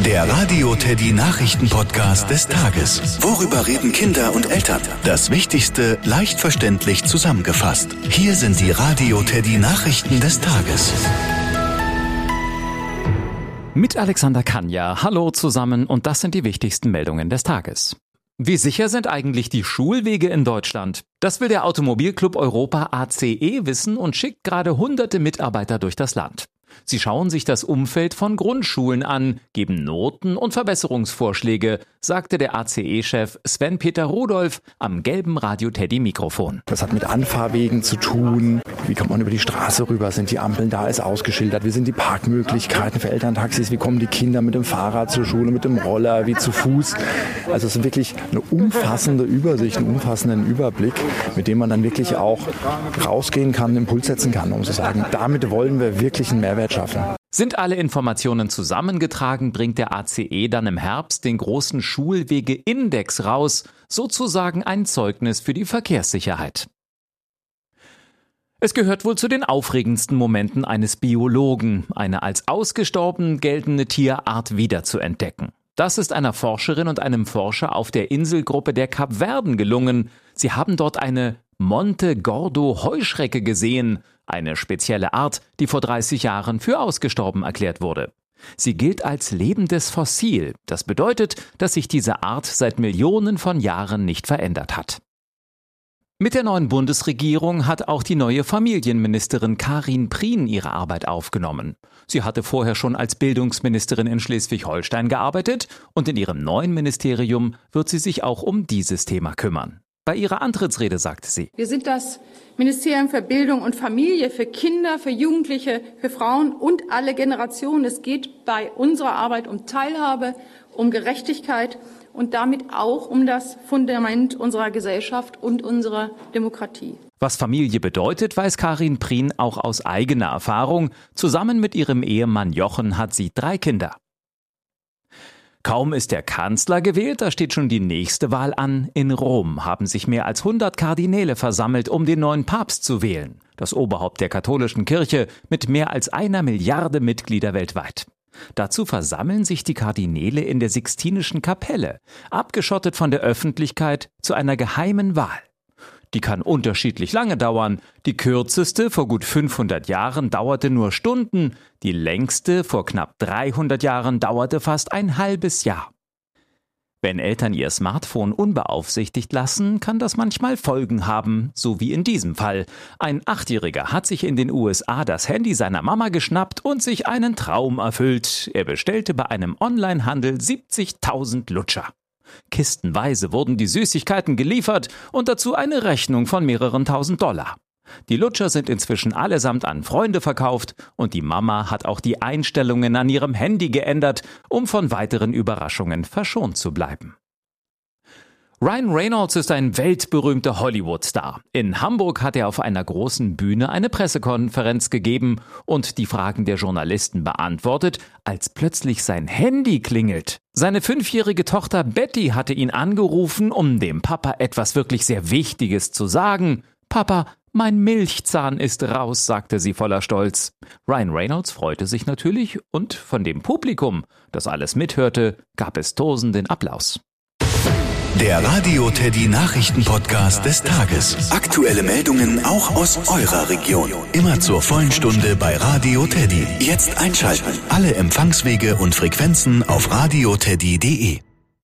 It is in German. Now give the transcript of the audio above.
Der Radio Teddy Nachrichten-Podcast des Tages. Worüber reden Kinder und Eltern? Das Wichtigste leicht verständlich zusammengefasst. Hier sind die Radio Teddy Nachrichten des Tages. Mit Alexander Kanja. Hallo zusammen und das sind die wichtigsten Meldungen des Tages. Wie sicher sind eigentlich die Schulwege in Deutschland? Das will der Automobilclub Europa ACE wissen und schickt gerade hunderte Mitarbeiter durch das Land. Sie schauen sich das Umfeld von Grundschulen an, geben Noten und Verbesserungsvorschläge, sagte der ACE-Chef Sven-Peter Rudolph am gelben Radio-Teddy-Mikrofon. Das hat mit Anfahrwegen zu tun. Wie kommt man über die Straße rüber? Sind die Ampeln da? Ist ausgeschildert? Wie sind die Parkmöglichkeiten für Elterntaxis? Wie kommen die Kinder mit dem Fahrrad zur Schule, mit dem Roller, wie zu Fuß? Also es ist wirklich eine umfassende Übersicht, einen umfassenden Überblick, mit dem man dann wirklich auch rausgehen kann, einen Impuls setzen kann, um zu sagen, damit wollen wir wirklich einen Mehrwert schaffen. Sind alle Informationen zusammengetragen, bringt der ACE dann im Herbst den großen Schulwege-Index raus, sozusagen ein Zeugnis für die Verkehrssicherheit. Es gehört wohl zu den aufregendsten Momenten eines Biologen, eine als ausgestorben geltende Tierart wiederzuentdecken. Das ist einer Forscherin und einem Forscher auf der Inselgruppe der Kapverden gelungen. Sie haben dort eine Monte Gordo Heuschrecke gesehen, eine spezielle Art, die vor 30 Jahren für ausgestorben erklärt wurde. Sie gilt als lebendes Fossil. Das bedeutet, dass sich diese Art seit Millionen von Jahren nicht verändert hat. Mit der neuen Bundesregierung hat auch die neue Familienministerin Karin Prien ihre Arbeit aufgenommen. Sie hatte vorher schon als Bildungsministerin in Schleswig-Holstein gearbeitet und in ihrem neuen Ministerium wird sie sich auch um dieses Thema kümmern. Bei ihrer Antrittsrede sagte sie: Wir sind das Ministerium für Bildung und Familie, für Kinder, für Jugendliche, für Frauen und alle Generationen. Es geht bei unserer Arbeit um Teilhabe, um Gerechtigkeit und damit auch um das Fundament unserer Gesellschaft und unserer Demokratie. Was Familie bedeutet, weiß Karin Prien auch aus eigener Erfahrung. Zusammen mit ihrem Ehemann Jochen hat sie 3 Kinder. Kaum ist der Kanzler gewählt, da steht schon die nächste Wahl an. In Rom haben sich mehr als 100 Kardinäle versammelt, um den neuen Papst zu wählen. Das Oberhaupt der katholischen Kirche mit mehr als 1 Milliarde Mitglieder weltweit. Dazu versammeln sich die Kardinäle in der Sixtinischen Kapelle, abgeschottet von der Öffentlichkeit, zu einer geheimen Wahl. Die kann unterschiedlich lange dauern. Die kürzeste vor gut 500 Jahren dauerte nur Stunden, die längste vor knapp 300 Jahren dauerte fast ein halbes Jahr. Wenn Eltern ihr Smartphone unbeaufsichtigt lassen, kann das manchmal Folgen haben, so wie in diesem Fall. Ein 8-Jähriger hat sich in den USA das Handy seiner Mama geschnappt und sich einen Traum erfüllt. Er bestellte bei einem Onlinehandel 70.000 Lutscher. Kistenweise wurden die Süßigkeiten geliefert und dazu eine Rechnung von mehreren tausend $. Die Lutscher sind inzwischen allesamt an Freunde verkauft und die Mama hat auch die Einstellungen an ihrem Handy geändert, um von weiteren Überraschungen verschont zu bleiben. Ryan Reynolds ist ein weltberühmter Hollywood-Star. In Hamburg hat er auf einer großen Bühne eine Pressekonferenz gegeben und die Fragen der Journalisten beantwortet, als plötzlich sein Handy klingelt. Seine 5-jährige Tochter Betty hatte ihn angerufen, um dem Papa etwas wirklich sehr Wichtiges zu sagen. »Papa, mein Milchzahn ist raus«, sagte sie voller Stolz. Ryan Reynolds freute sich natürlich und von dem Publikum, das alles mithörte, gab es tosenden Applaus. Der Radio Teddy Nachrichten-Podcast des Tages. Aktuelle Meldungen auch aus eurer Region. Immer zur vollen Stunde bei Radio Teddy. Jetzt einschalten. Alle Empfangswege und Frequenzen auf radioteddy.de.